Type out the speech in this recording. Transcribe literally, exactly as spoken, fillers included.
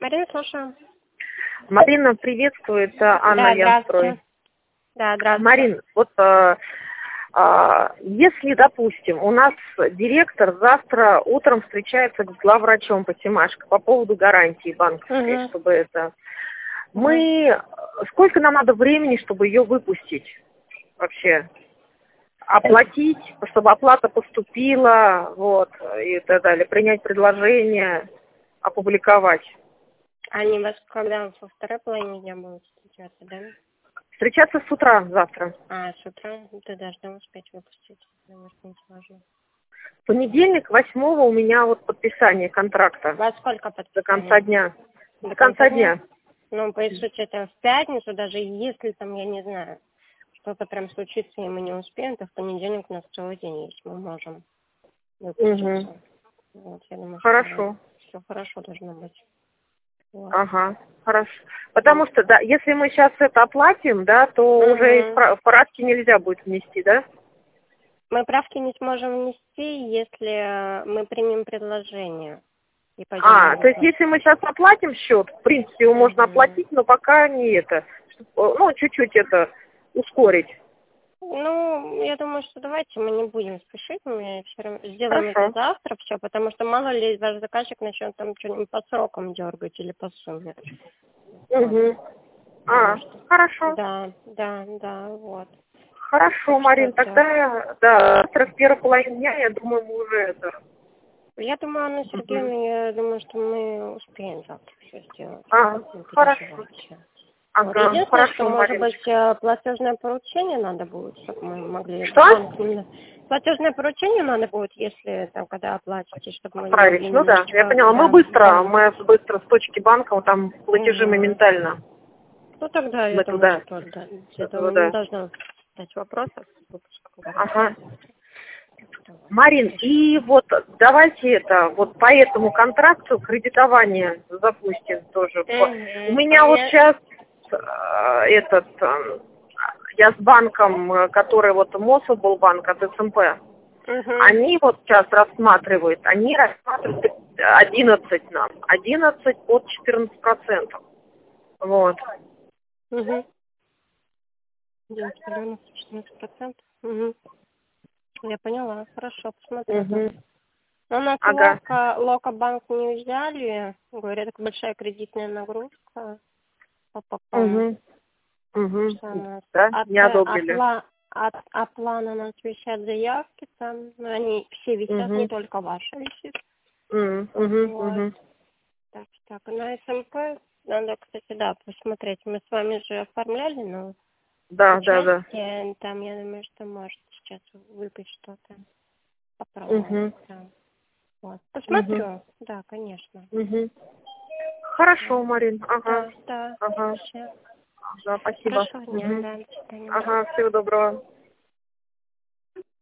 Марина, слушаю. Марина, приветствую, это Анна Да, Янстрой. здравствуйте. Да, здравствуйте. Марин, вот э, э, если, допустим, у нас директор завтра утром встречается с главврачом по Семашко по поводу гарантии банковской, Угу. чтобы это... Угу. Мы... Сколько нам надо времени, чтобы ее выпустить вообще? Оплатить, чтобы оплата поступила, вот, и так далее. Принять предложение, опубликовать. Они вас когда во второй половине дня будут встречаться, да? Встречаться с утра завтра. А, с утра ты должна успеть выпустить, потому что не сложно. В понедельник, восьмого, у меня вот подписание контракта. Во сколько подписание? До конца дня. До, До конца дня. Ну, по сути, это в пятницу, даже если там, я не знаю, что-то прям случится, и мы не успеем, то в понедельник у нас целый день есть, мы можем выпуститься. Угу. Вот, я думаю, Хорошо. все хорошо должно быть. Вот. Ага, хорошо. Потому что, да, если мы сейчас это оплатим, да, то Угу. уже правки нельзя будет внести, да? Мы правки не сможем внести, если мы примем предложение. И пойдем А, то есть выплатить. если мы сейчас оплатим счет, в принципе, его можно Угу. оплатить, но пока не это, ну, чуть-чуть это ускорить. Ну, я думаю, что давайте мы не будем спешить, мы все равно сделаем Хорошо. это завтра, все, потому что мало ли ваш заказчик начнет там что-нибудь по срокам дергать или по сумме. Угу. А, что... хорошо. Да, да, да, вот. Хорошо, Так Марин, что, тогда, да, завтра в первой половине дня, я думаю, мы уже это... Я думаю, Анна Сергеевна, Угу. я думаю, что мы успеем завтра все сделать. А, Не хорошо. переживайте. Вот. Ага, Единственное, хорошо, что, может Мариночка. быть, платежное поручение надо будет, чтобы мы могли... Что? Банк именно... Платежное поручение надо будет, если там, когда оплатите, чтобы мы Отправить. могли Ну да, немножечко... я поняла. Мы Да, быстро, да. мы быстро с точки банка, вот там платежи Угу. моментально. Ну, тогда, я Мы думаю, туда. что да, я Туда, думаю, не да. должно стать вопросов. Ага. Марин, и вот давайте это, вот по этому контракту кредитование запустим тоже. У Угу. меня вот сейчас э, этот, э, я с банком, э, который вот Мособлбанк от СМП, Угу. они вот сейчас рассматривают, они рассматривают одиннадцать нам, одиннадцать под четырнадцать процентов. Вот. Угу. девять миллионов четырнадцать процентов. Угу. Я поняла, хорошо, посмотрю. Угу. У нас Ага. Лока, Лока банк не взяли, говорят, такая большая кредитная нагрузка. Па-па-пам. Угу. Угу. Что у нас? Да, От, не одобрили. от, от, от плана у нас висят заявки, там, ну, они все висят, Угу. не только ваша висит. Угу. Вот. Угу. Так, так, на СМП надо, кстати, да, посмотреть. Мы с вами же оформляли, но Да, да, да. участие, там, я думаю, что может сейчас выпасть что-то. Угу. Попробовать, да. Вот. Посмотрю, Угу. да, конечно. Угу. Хорошо, Марин. Ага. Да, да, Ага. все. Да, спасибо. Хорошего дня, Угу. да, до свидания. Ага, всего доброго.